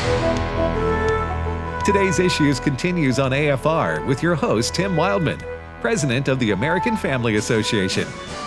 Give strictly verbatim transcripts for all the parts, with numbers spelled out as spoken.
Today's Issues continues on A F R with your host, Tim Wildman, President of the American Family Association.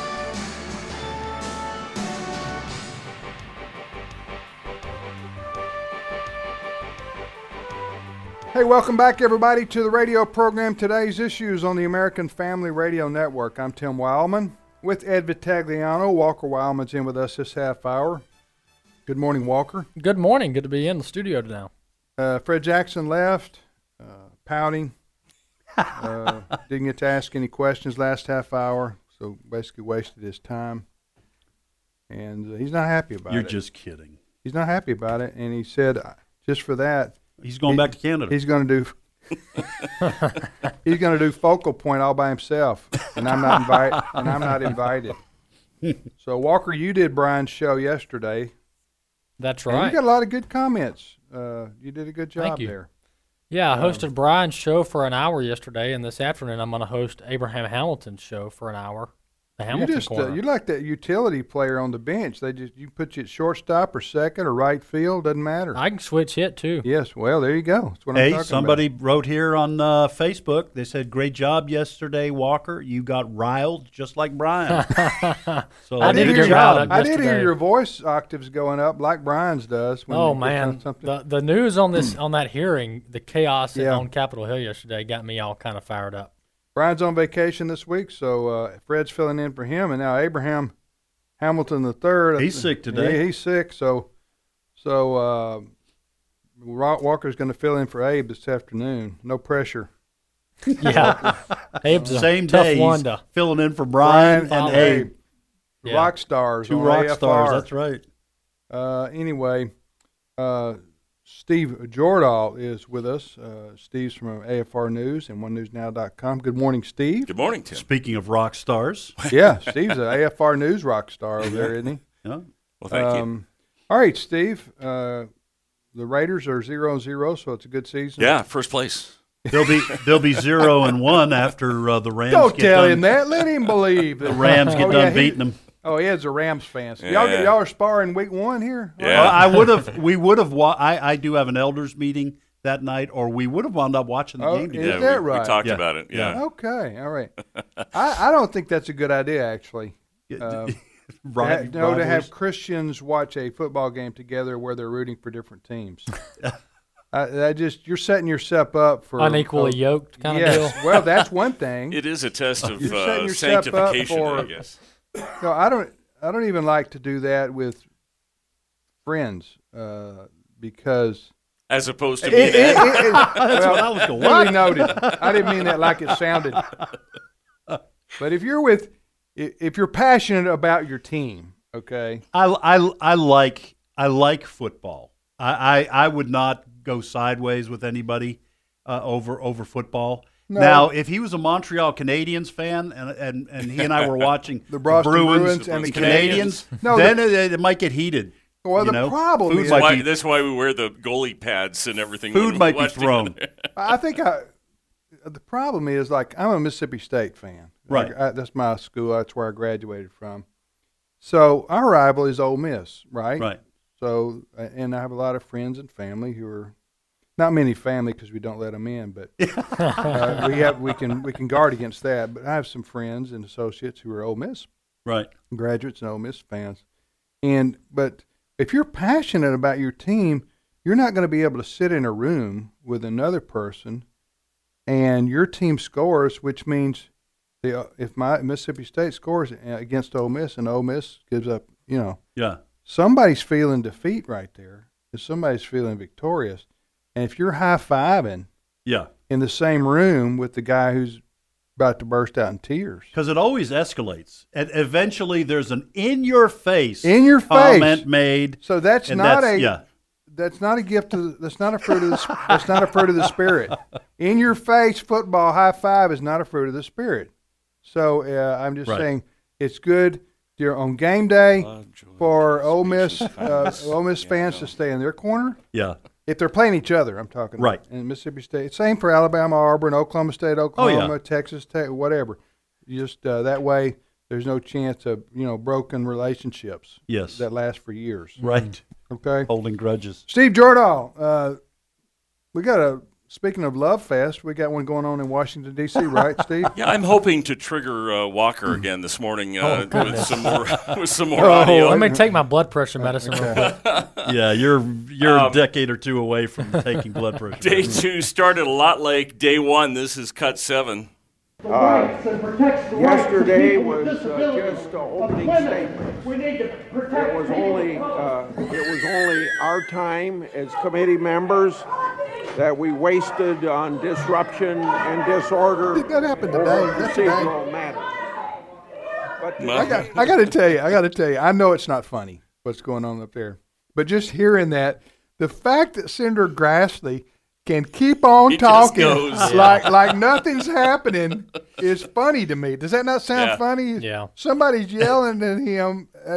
Hey, welcome back, everybody, to the radio program Today's Issues on the American Family Radio Network. I'm Tim Wildman with Ed Vitagliano. Walker Wildman's in with us this half hour. Good morning, Walker. Good morning. Good to be in the studio now. Uh, Fred Jackson left, uh, pouting. Uh, didn't get to ask any questions last half hour, so basically wasted his time. And uh, he's not happy about You're it. You're just kidding. He's not happy about it, and he said, uh, just for that, he's going he, back to Canada. He's going to do. He's going to do Focal Point all by himself, and I'm not invited. And I'm not invited. So Walker, you did Brian's show yesterday. That's and right. You got a lot of good comments. Uh, you did a good job Thank you. there. Yeah, I Um, hosted Brian's show for an hour yesterday, and this afternoon I'm going to host Abraham Hamilton's show for an hour. The Hamilton You just uh, Corner. you like that utility player on the bench. They just you put you at shortstop or second or right field, doesn't matter. I can switch hit too. Yes, well there you go. That's what I'm Hey, talking somebody about. wrote here on uh, Facebook. They said, "Great job yesterday, Walker. You got riled just like Brian." So I did good a good job. job. I did hear yesterday. your voice octaves going up like Brian's does. When Oh you get man, on something. the the news on this on that hearing, the chaos Yeah. on Capitol Hill yesterday got me all kind of fired up. Brian's on vacation this week, so uh, Fred's filling in for him, and now Abraham Hamilton the third. He's sick today. He, he's sick, so so uh, Walker's going to fill in for Abe this afternoon. No pressure. Yeah, Abe's a Same tough day, one he's to. filling in for Brian, Brian and Abe. The Yeah. rock stars. Two on rock A F R. stars. That's right. Uh, anyway, uh, Steve Jordahl is with us. Uh, Steve's from A F R News and one news now dot com. Good morning, Steve. Good morning, Tim. Speaking of rock stars, Yeah, Steve's an A F R News rock star over there, isn't he? yeah. Well, thank you. Um, all right, Steve. Uh, the Raiders are zero and zero, so it's a good season. Yeah, first place. they'll be they'll be zero and one after uh, the Rams. Don't get tell done, him that. Let him believe that The Rams get oh, done yeah, he- beating them. Oh, he is a Rams fan. So y'all, Yeah. y'all are sparring week one here. Yeah. Well, I would have. We would have. Wa- I I do have an elders meeting that night, or we would have wound up watching the Oh, game is together. yeah, that we, right? we talked Yeah. about it. Yeah. Okay, all right. I, I don't think that's a good idea, actually. Uh, Right, to ha- no, to have rivalries. Christians watch a football game together where they're rooting for different teams. I, that just you're setting yourself up for Unequally oh, yoked kind yes. of deal. Well, that's one thing. It is a test of You're setting uh, yourself up sanctification, for- I guess. No, I don't. I don't even like to do that with friends uh, because As opposed to it, me. it, it, it, That's well, what I was going. duly noted. I didn't mean that like it sounded. But if you're with, i- if you're passionate about your team, okay, I, I, I like I like football. I, I, I would not go sideways with anybody uh, over over football. No. Now, if he was a Montreal Canadiens fan and and, and he and I were watching The Boston Bruins, Bruins and the the Canadians, No, then it, it might get heated. well, you the know? problem Food is, might Why, be- that's why we wear the goalie pads and everything. Food when we might be watch thrown. together. I think I. The problem is, like, I'm a Mississippi State fan. Right. I, I, that's my school. That's where I graduated from. So our rival is Ole Miss, right? Right. So, uh, and I have a lot of friends and family who are, not many family because we don't let them in, but uh, we have we can we can guard against that. But I have some friends and associates who are Ole Miss Right. graduates and Ole Miss fans, and but if you're passionate about your team, you're not going to be able to sit in a room with another person, and your team scores, which means the if my Mississippi State scores against Ole Miss and Ole Miss gives up, you know. Yeah. Somebody's feeling defeat right there. If somebody's feeling victorious, and if you're high fiving Yeah. in the same room with the guy who's about to burst out in tears, Because it always escalates, and eventually there's an in-your-face in your face, comment made. so that's and not that's, a yeah. that's not a gift. Of, that's not a fruit of the. That's not a fruit of the spirit. In your face football high five is not a fruit of the spirit. So uh, I'm just Right. saying it's good. You're on game day Love, joy, for peace, Ole Miss patience, uh, kindness. Ole Miss Yeah, fans no. to stay in their corner. Yeah. If they're playing each other, I'm talking Right. about. And Mississippi State. Same for Alabama, Auburn, Oklahoma State, Oklahoma, Oh, yeah. Texas Tech, whatever. You just uh, that way, there's no chance of you know broken relationships Yes. that last for years. Right. Okay. Holding grudges. Steve Jordahl, uh, we got a, speaking of Love Fest, we got one going on in Washington, D C, right, Steve? Yeah, I'm hoping to trigger uh, Walker again this morning uh, Oh, with some more with some more Oh, audio. Let me take my blood pressure medicine real quick. Yeah, you're you're Um, a decade or two away from taking blood pressure. Day two started a lot like day one. This is cut seven. Yesterday was uh, just uh, opening statements. It was only uh, it was only our time as committee members that we wasted on disruption and disorder. That happened today. over That's today. procedural matters. But I got, I got to tell you, I got to tell you, I know it's not funny what's going on up there, but just hearing that, the fact that Senator Grassley can keep on He just talking goes. like like nothing's happening is funny to me. Does that not sound Yeah. funny? Yeah. Somebody's yelling at him, uh,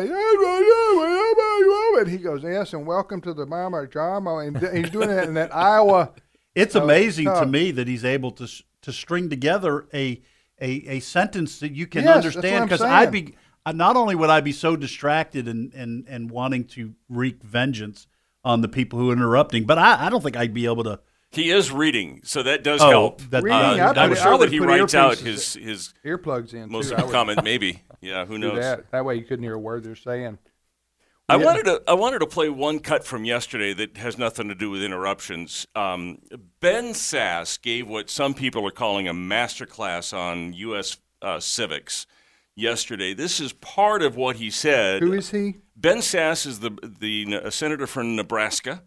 and he goes, "Yes, and welcome to the Mama Drama," and he's doing that in that Iowa. It's Oh, amazing to tough. me that he's able to s- to string together a a, a sentence that you can Yes, that's what understand. I'm Because saying. I'd be uh, not only would I be so distracted and, and, and wanting to wreak vengeance on the people who are interrupting, but I, I don't think I'd be able to. He is reading, so that does Oh, help. that- Reading, Uh, I put I'm it- I sure would that he put writes out earpieces- his his Earplugs in. most too. of I the would comment. Maybe, yeah, who do knows? that. That way you couldn't hear a word they're saying. I wanted to I wanted to play one cut from yesterday that has nothing to do with interruptions. Um, Ben Sass gave what some people are calling a masterclass on U S uh, civics yesterday. This is part of what he said. Who is he? Ben Sass is the the uh, senator from Nebraska,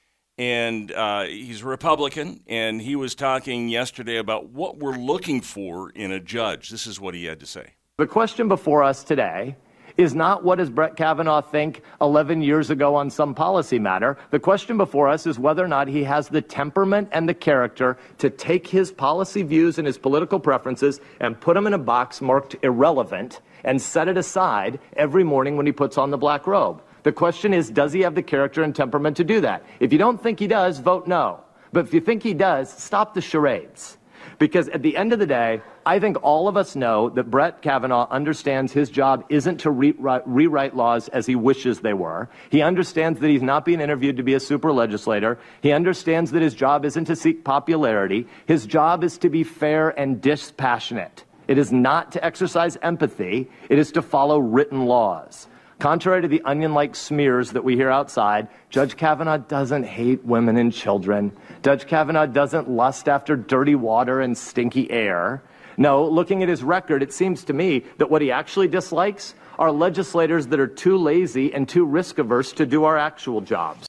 and uh, he's a Republican. And he was talking yesterday about what we're looking for in a judge. This is what he had to say. The question before us today is not what does Brett Kavanaugh think eleven years ago on some policy matter. The question before us is whether or not he has the temperament and the character to take his policy views and his political preferences and put them in a box marked irrelevant and set it aside every morning when he puts on the black robe. The question is, does he have the character and temperament to do that? If you don't think he does, vote no. But if you think he does, stop the charades. Because at the end of the day, I think all of us know that Brett Kavanaugh understands his job isn't to rewrite, rewrite laws as he wishes they were. He understands that he's not being interviewed to be a super legislator. He understands that his job isn't to seek popularity. His job is to be fair and dispassionate. It is not to exercise empathy. It is to follow written laws. Contrary to the onion-like smears that we hear outside, Judge Kavanaugh doesn't hate women and children. Judge Kavanaugh doesn't lust after dirty water and stinky air. No, looking at his record, it seems to me that what he actually dislikes are legislators that are too lazy and too risk-averse to do our actual jobs.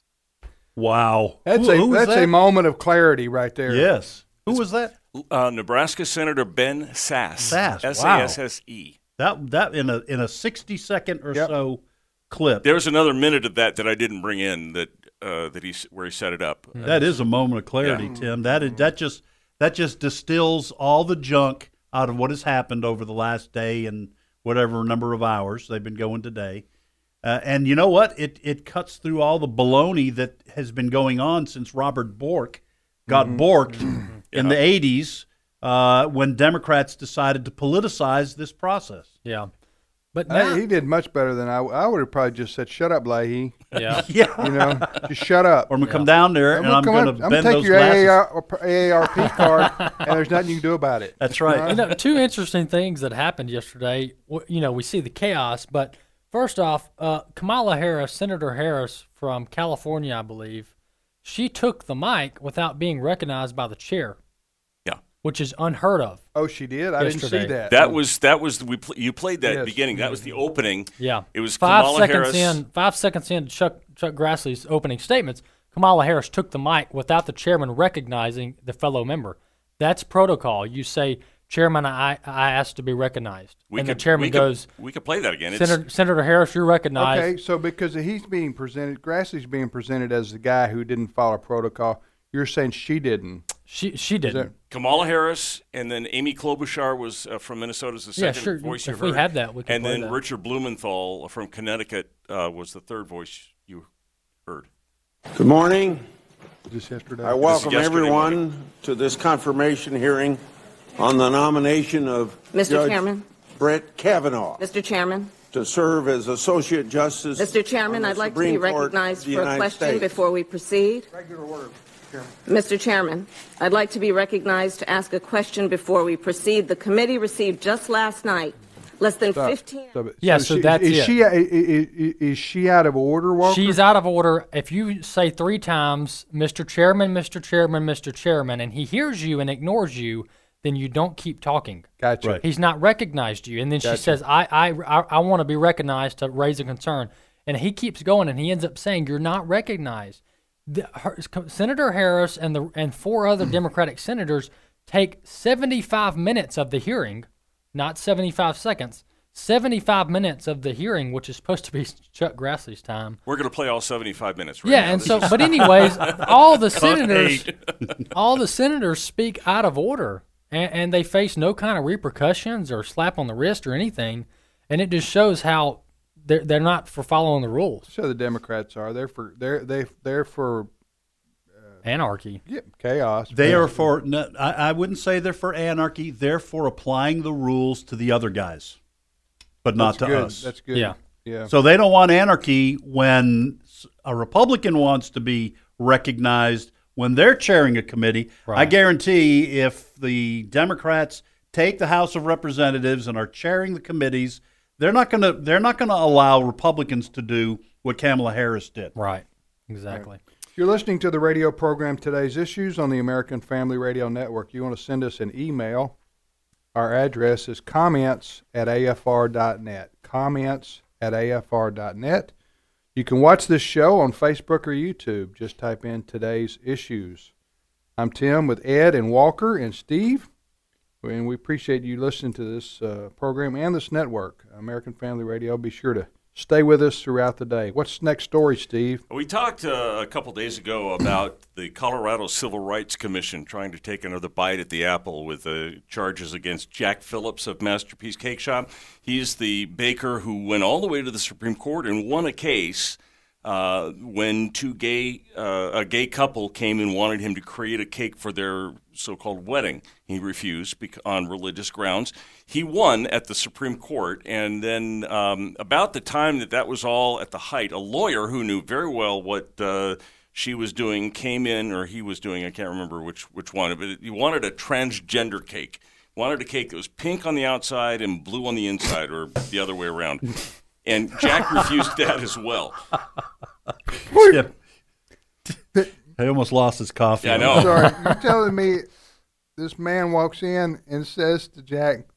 Wow, That's Who- a who was that's that? a moment of clarity right there. Yes. Who was that? Uh, Nebraska Senator Ben Sass. Sass, S wow. A S S E. That that in a in a sixty second or Yep. so clip. There's another minute of that that I didn't bring in that uh, that he s- where he set it up. That is a moment of clarity, Yeah. Tim. That is, that just that just distills all the junk out of what has happened over the last day and whatever number of hours they've been going today. Uh, and you know what? It it cuts through all the baloney that has been going on since Robert Bork got borked in the eighties uh, when Democrats decided to politicize this process. Yeah. But I- now, he did much better than I. I would have probably just said, "Shut up, Leahy." yeah. Yeah. You know, just shut up. Or I'm going to come down there and I'm come going up- to I'm bend take those your glasses. A A R P card, and there's nothing you can do about it. That's right. You know, two interesting things that happened yesterday. W- You know, we see the chaos, but first off, uh, Kamala Harris, Senator Harris from California, I believe, she took the mic without being recognized by the chair, Yeah, which is unheard of. Oh, she did. I didn't Yesterday. see that. that was that was we pl- you played that at Yes. the beginning. That was the opening. Yeah, It was five Kamala seconds Harris. in. Five seconds in, Chuck Chuck Grassley's opening statements. Kamala Harris took the mic without the chairman recognizing the fellow member. That's protocol. You say, "Chairman, I I asked to be recognized," We and could, the chairman we could- goes, we could play that again. It's, Senator, Senator Harris, you're recognized. Okay, so because he's being presented, Grassley's being presented as the guy who didn't follow protocol. You're saying she didn't. She she didn't. that- Kamala Harris, and then Amy Klobuchar was uh, from Minnesota, is the Yeah, second sure. voice you If heard. we had that, we could and play then that. Richard Blumenthal from Connecticut uh, was the third voice you heard. Good morning. Just yesterday. I welcome yesterday everyone morning. to this confirmation hearing on the nomination of Mister Judge Chairman. Brett Kavanaugh Mister Chairman, to serve as Associate Justice. Mister Chairman, I'd like Supreme to be Court recognized of the for a United question States. before we proceed. Regular order, Chairman. Mister Chairman, I'd like to be recognized to ask a question before we proceed. The committee received just last night less than Stop. fifteen. Stop it. Yeah, so she, that's is it. She, is, is she out of order, Walker? She's out of order. If you say three times, Mister Chairman, Mister Chairman, Mister Chairman, and he hears you and ignores you, then you don't keep talking. Gotcha. Right. He's not recognized you. And then Gotcha. she says, I, I, I, I want to be recognized to raise a concern. And he keeps going, and he ends up saying, you're not recognized. The, her, Senator Harris and the and four other Democratic senators take seventy-five minutes of the hearing, not seventy-five seconds, seventy-five minutes of the hearing, which is supposed to be Chuck Grassley's time. We're going to play all seventy-five minutes right Yeah, now. and This so, is- but anyways, all the Cut senators, eight. all the senators speak out of order, and, and they face no kind of repercussions or slap on the wrist or anything, and it just shows how they're they're not for following the rules. So the Democrats are. They're for they're they they're for Anarchy. yeah, chaos. They are for. No, I, I wouldn't say they're for anarchy. They're for applying the rules to the other guys, but not That's to good. us. That's good. Yeah. Yeah. So they don't want anarchy when a Republican wants to be recognized when they're chairing a committee. I Right. guarantee if the Democrats take the House of Representatives and are chairing the committees, they're not going to they're not going to allow Republicans to do what Kamala Harris did. Right. Exactly. You're listening to the radio program Today's Issues on the American Family Radio Network. You want to send us an email. Our address is comments at A F R dot net. Comments at A F R dot net. You can watch this show on Facebook or YouTube. Just type in Today's Issues. I'm Tim with Ed and Walker and Steve, and we appreciate you listening to this uh, program and this network, American Family Radio. Be sure to stay with us throughout the day. What's the next story, Steve? We talked uh, a couple days ago about the Colorado Civil Rights Commission trying to take another bite at the apple with uh, charges against Jack Phillips of Masterpiece Cake Shop. He's the baker who went all the way to the Supreme Court and won a case uh, when two gay uh, a gay couple came and wanted him to create a cake for their so-called wedding. He refused bec- on religious grounds. He won at the Supreme Court, and then um, about the time that that was all at the height, a lawyer who knew very well what uh, she was doing came in, or he was doing, I can't remember which which one, but he wanted a transgender cake. Wanted a cake that was pink on the outside and blue on the inside, or the other way around. And Jack refused that as well. Yeah. He almost lost his coffee. Yeah, I know. Sorry, you're telling me this man walks in and says to Jack,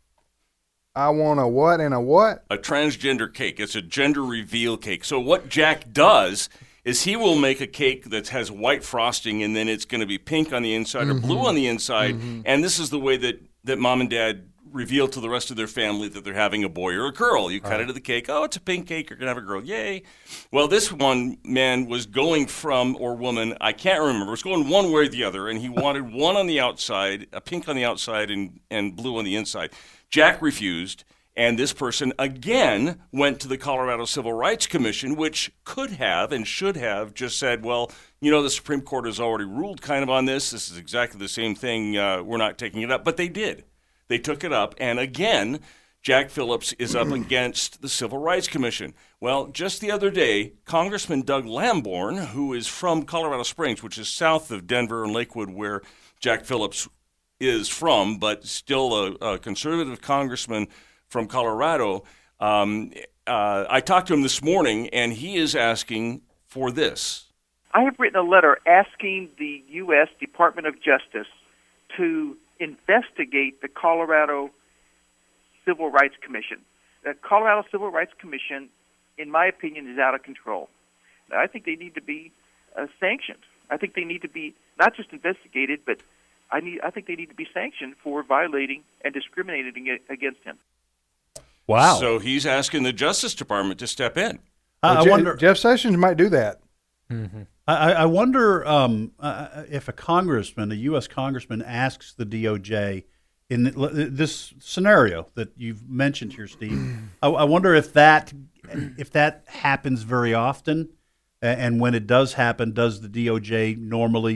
I want a what and a what? A transgender cake. It's a gender reveal cake. So what Jack does is he will make a cake that has white frosting, and then it's going to be pink on the inside or blue on the inside. Mm-hmm. And this is the way that, that mom and dad reveal to the rest of their family that they're having a boy or a girl. You cut right. into the cake. Oh, it's a pink cake. You're going to have a girl. Yay. Well, this one man was going from, or woman, I can't remember. It was going one way or the other, and he wanted one on the outside, a pink on the outside and, and blue on the inside. Jack refused, and this person again went to the Colorado Civil Rights Commission, which could have and should have just said, well, you know, the Supreme Court has already ruled kind of on this. This is exactly the same thing. Uh, we're not taking it up. But they did. They took it up, and again, Jack Phillips is up against the Civil Rights Commission. Well, just the other day, Congressman Doug Lamborn, who is from Colorado Springs, which is south of Denver and Lakewood, where Jack Phillips is from, but still a, a conservative congressman from Colorado, um, uh, I talked to him this morning, and he is asking for this. I have written a letter asking the U S Department of Justice to investigate the Colorado Civil Rights Commission. The Colorado Civil Rights Commission, in my opinion, is out of control. Now, I think they need to be uh, sanctioned. I think they need to be not just investigated, but I need. I think they need to be sanctioned for violating and discriminating against him. Wow. So he's asking the Justice Department to step in. I, well, I Je- wonder. Jeff Sessions might do that. Mm-hmm. I, I wonder um, uh, if a congressman, a U S congressman, asks the D O J in this scenario that you've mentioned here, Steve. I, I wonder if that if that happens very often, and when it does happen, does the D O J normally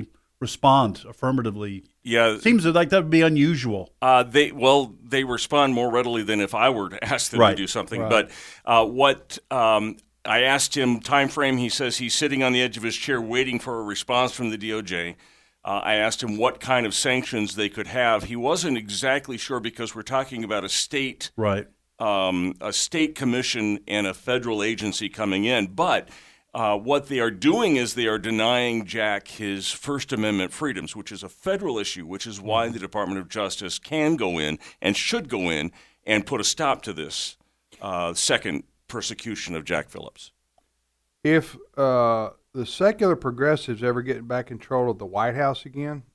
respond affirmatively. Yeah, seems like that would be unusual. Uh, they well, they respond more readily than if I were to ask them right. to do something. Right. But uh, what um, I asked him time frame, he says he's sitting on the edge of his chair waiting for a response from the D O J. Uh, I asked him what kind of sanctions they could have. He wasn't exactly sure because we're talking about a state, right, um, a state commission and a federal agency coming in, but. Uh, what they are doing is they are denying Jack his First Amendment freedoms, which is a federal issue, which is why the Department of Justice can go in and should go in and put a stop to this uh, second persecution of Jack Phillips. If uh, the secular progressives ever get back control of the White House again,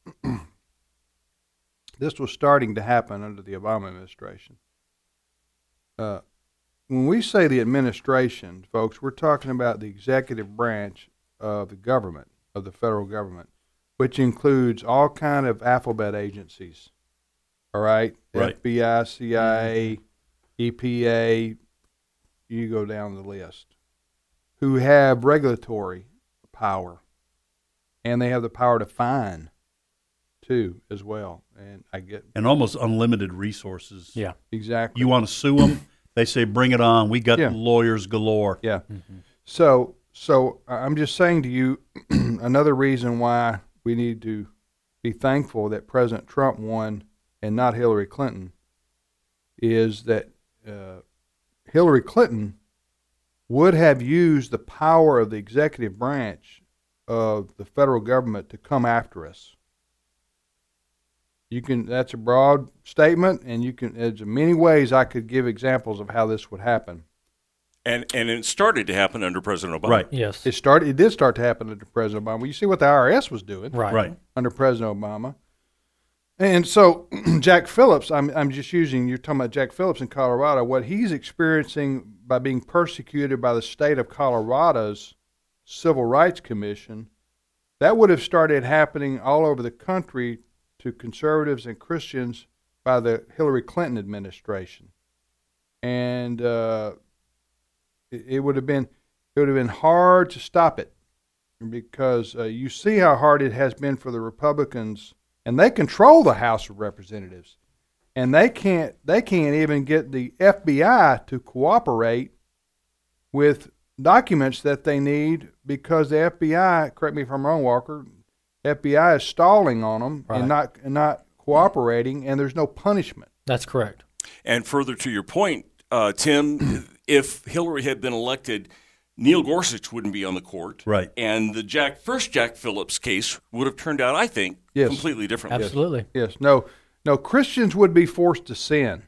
this was starting to happen under the Obama administration. Uh, When we say the administration, folks, we're talking about the executive branch of the government, of the federal government, which includes all kind of alphabet agencies, all right? Right. F B I, C I A, E P A, you go down the list, who have regulatory power, and they have the power to fine, too, as well. And I get and almost unlimited resources. Yeah, exactly. You want to sue them? They say, bring it on. We got yeah. lawyers galore. Yeah. Mm-hmm. So, so I'm just saying to you, another reason why we need to be thankful that President Trump won and not Hillary Clinton is that uh, Hillary Clinton would have used the power of the executive branch of the federal government to come after us. You can. That's a broad statement, and you can. There's many ways I could give examples of how this would happen. And and it started to happen under President Obama. Right. Yes. It started. It did start to happen under President Obama. You see what the I R S was doing. Right. Right. Under President Obama. And so Jack Phillips, I'm I'm just using. You're talking about Jack Phillips in Colorado. What he's experiencing by being persecuted by the state of Colorado's Civil Rights Commission, that would have started happening all over the country to conservatives and Christians by the Hillary Clinton administration, and uh, it, it would have been it would have been hard to stop it because uh, you see how hard it has been for the Republicans, and they control the House of Representatives, and they can't they can't even get the F B I to cooperate with documents that they need because the F B I, correct me if I'm wrong, Walker, F B I is stalling on them right. and not and not cooperating, and there's no punishment. That's correct. And further to your point, uh, Tim, if Hillary had been elected, Neil Gorsuch wouldn't be on the court, right? And the Jack first Jack Phillips case would have turned out, I think, yes. completely differently. Absolutely. Yes. yes. No. No. Christians would be forced to sin.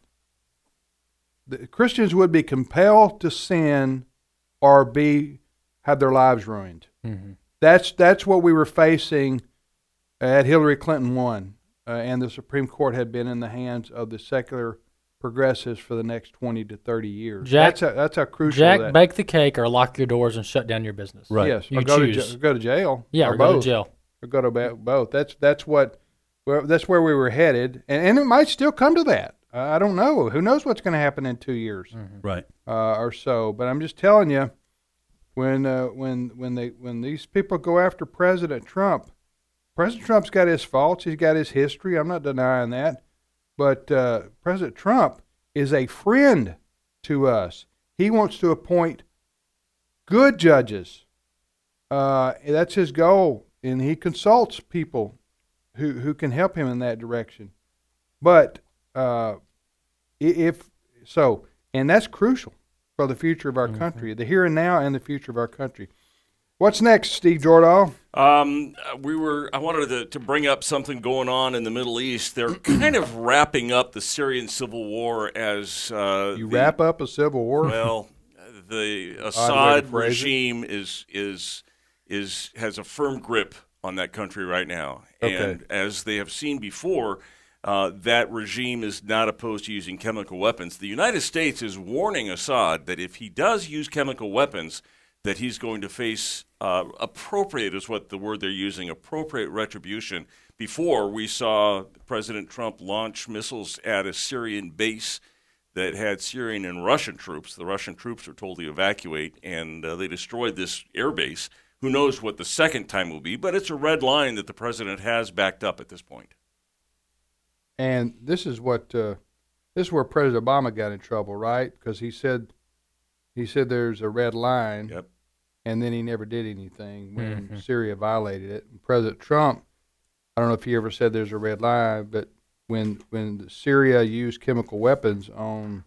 The Christians would be compelled to sin, or be have their lives ruined. Mm-hmm. That's that's what we were facing at Hillary Clinton won, uh, and the Supreme Court had been in the hands of the secular progressives for the next twenty to thirty years. Jack, that's how, that's how crucial. Jack, that. bake the cake or lock your doors and shut down your business. Right. Yes, You or go choose. to j- go to jail. Yeah, or, or both. go to jail. Or go to ba- both. That's that's what. Well, that's where we were headed, and, and it might still come to that. Uh, I don't know. Who knows what's going to happen in two years, Mm-hmm. Right. uh, or so? But I'm just telling you. When uh, when when they when these people go after President Trump, President Trump's got his faults. He's got his history. I'm not denying that. But uh, President Trump is a friend to us. He wants to appoint good judges. Uh, that's his goal, and he consults people who who can help him in that direction. But uh, if so, and that's crucial for the future of our Mm-hmm. country, the here and now and the future of our country. What's next, Steve Jordahl? Um, we were. I wanted to, to bring up something going on in the Middle East. They're kind of wrapping up the Syrian civil war as uh, You the, wrap up a civil war? Well, the Odd way to Assad phrase it. regime is is is has a firm grip on that country right now, Okay. and as they have seen before. Uh, that regime is not opposed to using chemical weapons. The United States is warning Assad that if he does use chemical weapons, that he's going to face uh, appropriate, is what the word they're using, appropriate retribution. Before, we saw President Trump launch missiles at a Syrian base that had Syrian and Russian troops. The Russian troops were told to evacuate, and uh, they destroyed this air base Who knows what the second time will be, but it's a red line that the president has backed up at this point. And this is what uh, this is where President Obama got in trouble, right? Because he said he said there's a red line, yep. and then he never did anything when mm-hmm. Syria violated it. And President Trump, I don't know if he ever said there's a red line, but when when Syria used chemical weapons on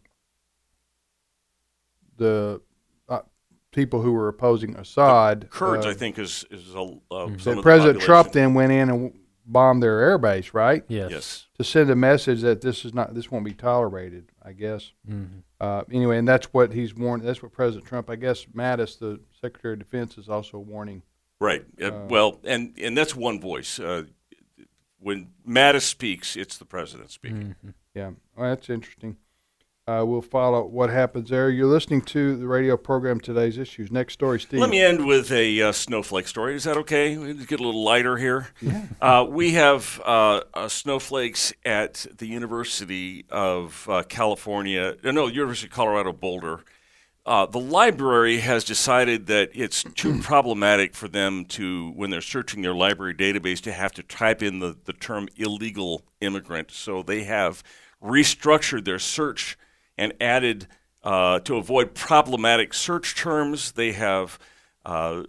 the uh, people who were opposing Assad, the Kurds, uh, I think, is is a, uh, mm-hmm. some of President the Trump then went in and bombed their air base, right? Yes. yes. To send a message that this is not, this won't be tolerated, I guess. Mm-hmm. Uh, anyway, and that's what he's warned. That's what President Trump, I guess, Mattis, the Secretary of Defense, is also warning. Right. Uh, Uh, well, and and that's one voice. Uh, when Mattis speaks, it's the president speaking. Mm-hmm. Yeah, well, that's interesting. Uh, we'll follow what happens there. You're listening to the radio program Today's Issues. Next story, Steve. Let me end with a uh, snowflake story. Is that okay? We get a little lighter here. Yeah. Uh, we have uh, uh, snowflakes at the University of uh, California. No, University of Colorado Boulder. Uh, the library has decided that it's too problematic for them to, when they're searching their library database, to have to type in the, the term illegal immigrant. So they have restructured their search and added, uh, to avoid problematic search terms, they have uh,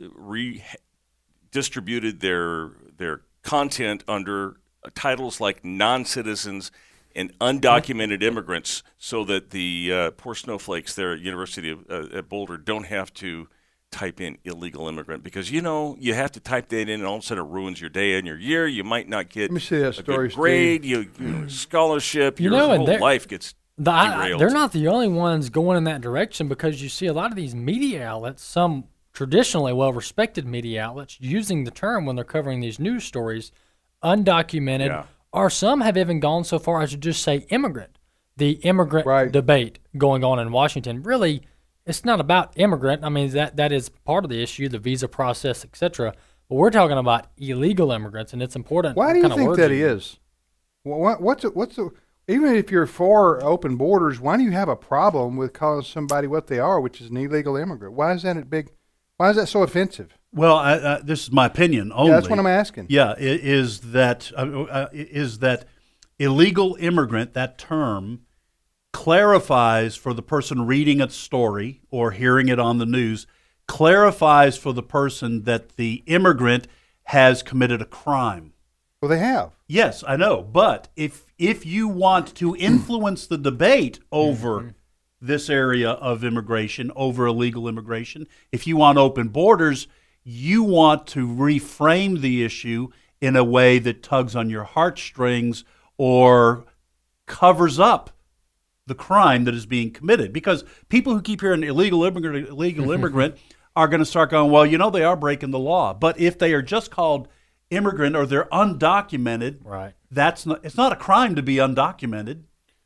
redistributed their their content under titles like non-citizens and undocumented immigrants, so that the uh, poor snowflakes there at University of uh, at Boulder don't have to type in illegal immigrant, because you know you have to type that in, and all of a sudden it ruins your day and your year. You might not get Let me see that a story, good grade, you, you know, scholarship. You your know, whole life gets the, I, derailed. they're not the only ones going in that direction, because you see a lot of these media outlets, some traditionally well-respected media outlets, using the term when they're covering these news stories, undocumented. Yeah. Or some have even gone so far as to just say immigrant. The immigrant right. debate going on in Washington. Really, it's not about immigrant. I mean, that that is part of the issue, the visa process, et cetera. But we're talking about illegal immigrants, and it's important. Why do you think that is? What, what's it, what's the, even if you're for open borders, why do you have a problem with calling somebody what they are, which is an illegal immigrant? Why is that a big? Why is that so offensive? Well, I, uh, this is my opinion only. Yeah, that's what I'm asking. Yeah, it, is that uh, uh, is that illegal immigrant, that term, clarifies for the person reading a story or hearing it on the news, clarifies for the person that the immigrant has committed a crime. Well, they have. Yes, I know. But if if you want to influence the debate over mm-hmm. this area of immigration, over illegal immigration, if you want open borders, you want to reframe the issue in a way that tugs on your heartstrings or covers up the crime that is being committed. Because people who keep hearing illegal immigrant, illegal immigrant are going to start going, well, you know, they are breaking the law. But if they are just called immigrant or they're undocumented, right? That's not. It's not a crime to be undocumented.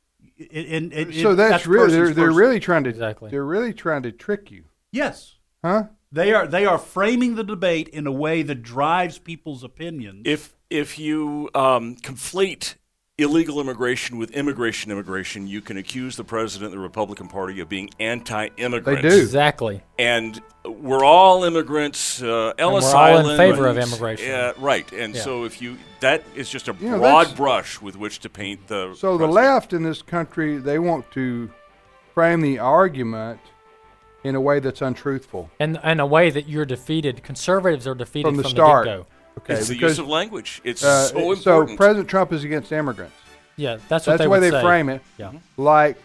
It, it, so it, that's, that's really they're, they're person. really trying to exactly. they're really trying to trick you. Yes. Huh? They are they are framing the debate in a way that drives people's opinions. If if you um, conflate illegal immigration with immigration immigration, you can accuse the president of the Republican Party of being anti-immigrant. They do. Exactly. And we're all immigrants. Uh, Ellis and we're Island. all in favor of immigration. Yeah, right. And yeah. so if you that is just a you know, broad brush with which to paint the So president. the left in this country, they want to frame the argument in a way that's untruthful. And in a way that you're defeated. Conservatives are defeated from the from start. The get-go. Okay, it's because, the use of language. It's uh, so important. So President Trump is against immigrants. Yeah, that's what that's they the way would they say. frame it. Yeah. Like,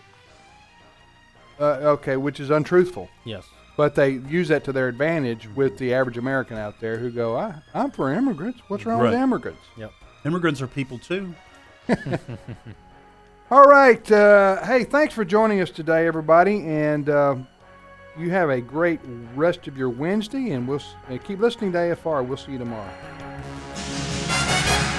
uh, okay, which is untruthful. Yes. But they use that to their advantage with the average American out there who go, I, I'm for immigrants. What's wrong right. with immigrants? Yep. Immigrants are people too. All right. Uh, hey, thanks for joining us today, everybody. And uh, you have a great rest of your Wednesday. And we'll uh, keep listening to A F R. We'll see you tomorrow.